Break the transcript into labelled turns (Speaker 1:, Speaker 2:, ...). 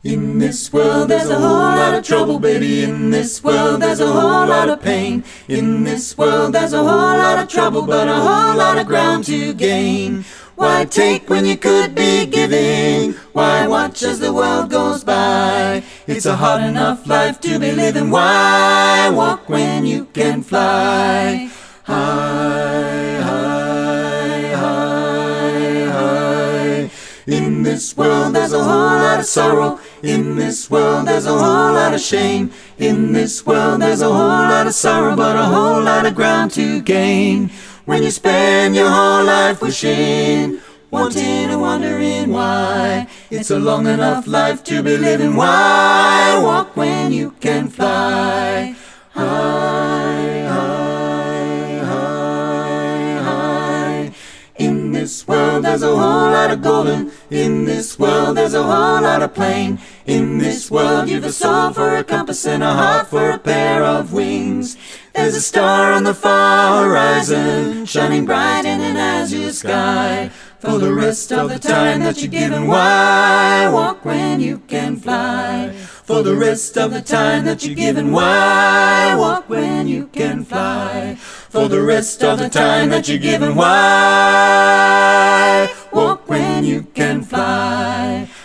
Speaker 1: In this world there's a whole lot of trouble, baby. In this world there's a whole lot of pain. In this world there's a whole lot of trouble, but a whole lot of ground to gain. Why take when you could be giving? Why watch as the world goes by? It's a hard enough life to be living. Why walk when you can fly? High, high, high, high. In this world there's a whole lot of sorrow. In this world there's a whole lot of shame. In this world there's a whole lot of sorrow, but a whole lot of ground to gain. When you spend your whole life wishing, wanting and wondering why, it's a long enough life to be living. Why walk when you can fly? High, high, high, high. In this world there's a whole lot of golden. In this world there's a whole lot of plain. In this world you've a soul for a compass and a heart for a pair of wings. There's a star on the far horizon, shining bright in an azure sky. For the rest of the time that you're given, why walk when you can fly? For the rest of the time that you're given, why walk when you can fly? For the rest of the time that you're given, why walk when you can fly?